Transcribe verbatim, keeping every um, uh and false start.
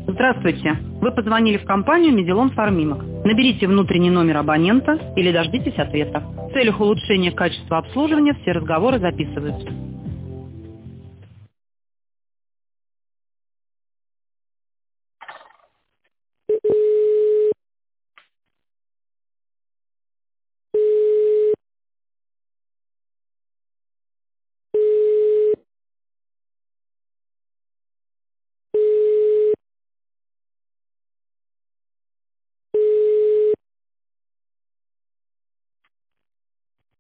Здравствуйте. Вы позвонили в компанию Медилон Фармимак. Наберите внутренний номер абонента или дождитесь ответа. В целях улучшения качества обслуживания все разговоры записываются.